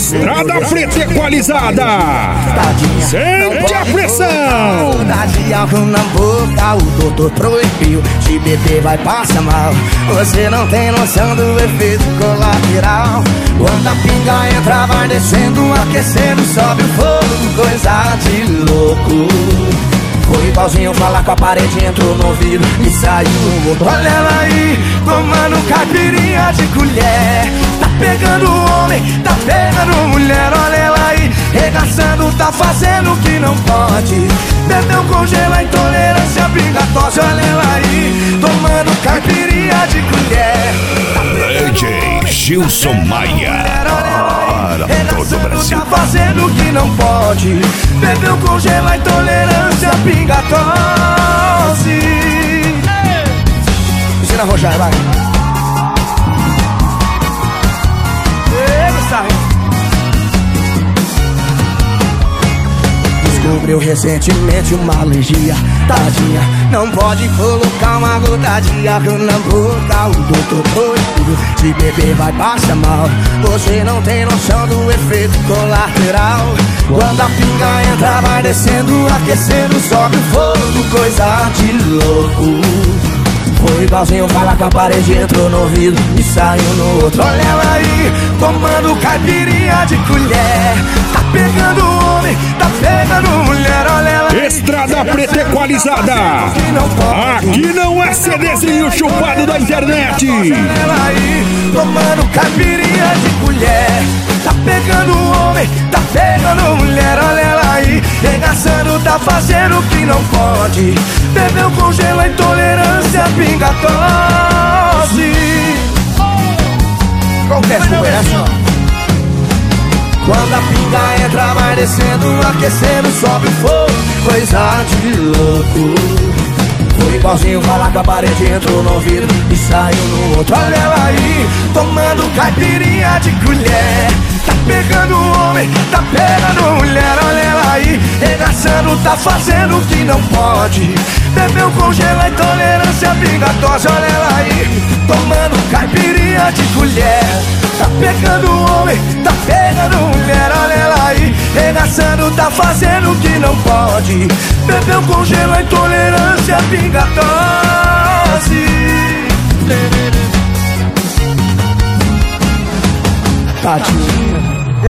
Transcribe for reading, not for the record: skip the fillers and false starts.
Estrada Preta Equalizada. Sente a pressão. De álcool na boca, o doutor proibiu. De beber vai passar mal. Você não tem noção do efeito colateral. Quando a pinga entra vai descendo, aquecendo, sobe o fogo, coisa de louco. Foi igualzinho falar com a parede, entrou no ouvido e saiu no outro. Olha ela aí, tomando caipirinha de colher. Tá pegando homem, tá pegando mulher. Olha ela aí, regaçando, tá fazendo o que não pode. Bebeu, congela, intolerância obrigatória. Olha ela aí, tomando caipirinha de colher. DJ Gilson Maia. Para todo o Brasil. Tá fazendo o que não pode. Bebeu, congela, intolerância pinga tosse. Ensina a rojar, vai. Descobriu recentemente uma alergia, tadinha. Não pode colocar uma gota de álcool na boca. O doutor proibiu, de beber vai passar mal. Você não tem noção do efeito colateral. Quando a pinga entra vai descendo, aquecendo, sobe o fogo, coisa de louco. Foi igualzinho falar com a parede, entrou no ouvido e saiu no outro. Olha ela aí, tomando caipirinha de colher. Tá pegando homem, tá pegando mulher. Olha ela aí, Estrada Preta Equalizada. Aqui não é CDzinho chupado da internet. olha ela aí, tomando caipirinha de colher. Tá pegando homem, tá pegando mulher. Olha ela aí, regaçando, tá fazendo o que não pode. Bebeu, congela, intolerância, pinga tosse. Qualquer superação. Quando a pinga entra vai descendo, aquecendo, sobe o fogo, coisa de louco. Foi igualzinho falar com a parede, entrou no ouvido e saiu no outro. Olha ela aí, tomando caipirinha de colher. Tá pegando homem, tá pegando mulher. Olha ela aí, regaçando, tá fazendo o que não pode. Bebeu, congela, intolerância obrigatória. Olha ela aí, tomando caipirinha de colher. Tá pegando homem, tá pegando mulher. Olha ela aí, regaçando, tá fazendo o que não pode. Bebeu, congela, intolerância, pinga tosse. Tadinha.